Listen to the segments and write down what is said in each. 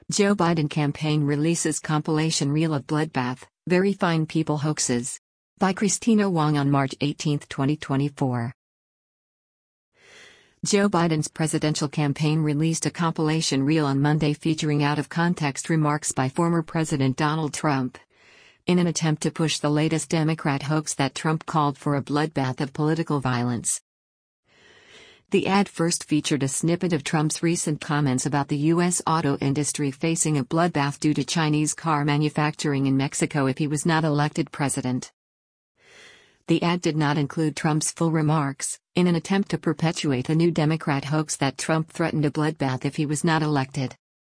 Joe Biden campaign releases compilation reel of bloodbath, very fine people hoaxes. By Christina Wong on March 18, 2024. Joe Biden's presidential campaign released a compilation reel on Monday featuring out-of-context remarks by former President Donald Trump, in an attempt to push the latest Democrat hoax that Trump called for a bloodbath of political violence. The ad first featured a snippet of Trump's recent comments about the U.S. auto industry facing a bloodbath due to Chinese car manufacturing in Mexico if he was not elected president. The ad did not include Trump's full remarks, in an attempt to perpetuate the new Democrat hoax that Trump threatened a bloodbath if he was not elected.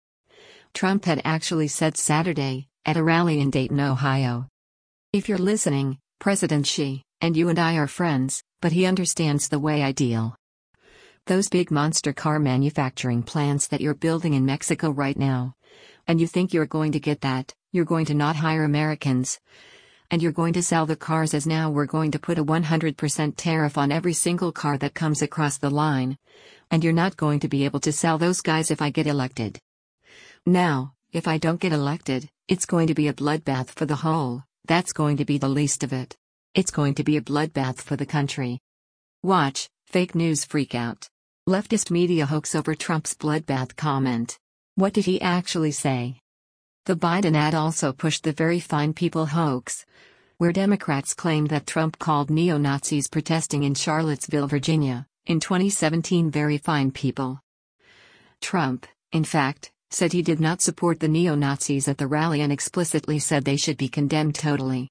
Trump had actually said Saturday, at a rally in Dayton, Ohio, "If you're listening, President Xi, and you and I are friends, but he understands the way I deal. Those big monster car manufacturing plants that you're building in Mexico right now. And you think you're going to get that, you're going to not hire Americans. And you're going to sell the cars as now we're going to put a 100% tariff on every single car that comes across the line. And you're not going to be able to sell those guys if I get elected. Now, if I don't get elected, it's going to be a bloodbath for the whole, that's going to be the least of it. It's going to be a bloodbath for the country. Watch, fake news freak out. Leftist media hoax over Trump's bloodbath comment. What did he actually say? The Biden ad also pushed the very fine people hoax, where Democrats claimed that Trump called neo-Nazis protesting in Charlottesville, Virginia, in 2017 very fine people. Trump, in fact, said he did not support the neo-Nazis at the rally and explicitly said they should be condemned totally.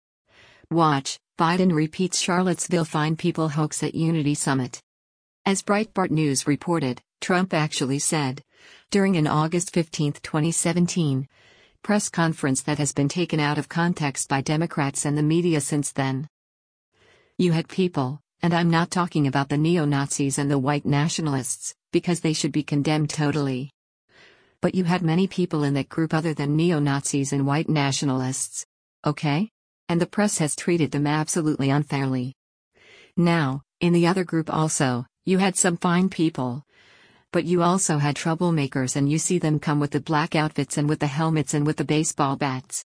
Watch, Biden repeats Charlottesville fine people hoax at Unity Summit. As Breitbart News reported, Trump actually said, during an August 15, 2017, press conference that has been taken out of context by Democrats and the media since then. You had people, and I'm not talking about the neo-Nazis and the white nationalists, because they should be condemned totally. But you had many people in that group other than neo-Nazis and white nationalists. Okay? And the press has treated them absolutely unfairly. Now, in the other group also, you had some fine people. But you also had troublemakers, and you see them come with the black outfits and with the helmets and with the baseball bats.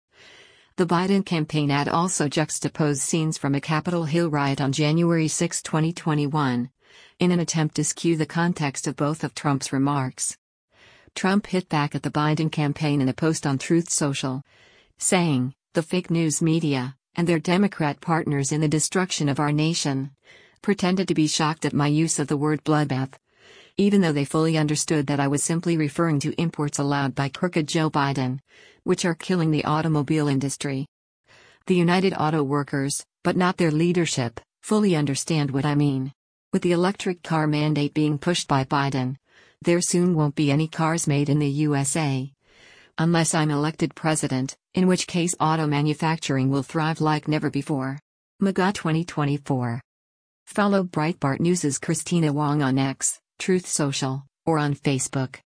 The Biden campaign ad also juxtaposed scenes from a Capitol Hill riot on January 6, 2021, in an attempt to skew the context of both of Trump's remarks. Trump hit back at the Biden campaign in a post on Truth Social, saying, "The fake news media, and their Democrat partners in the destruction of our nation, pretended to be shocked at my use of the word bloodbath, even though they fully understood that I was simply referring to imports allowed by crooked Joe Biden, which are killing the automobile industry. The United Auto Workers, but not their leadership, fully understand what I mean. With the electric car mandate being pushed by Biden, there soon won't be any cars made in the USA. Unless I'm elected president, in which case auto manufacturing will thrive like never before." MAGA 2024. Follow Breitbart News' Christina Wong on X, Truth Social, or on Facebook.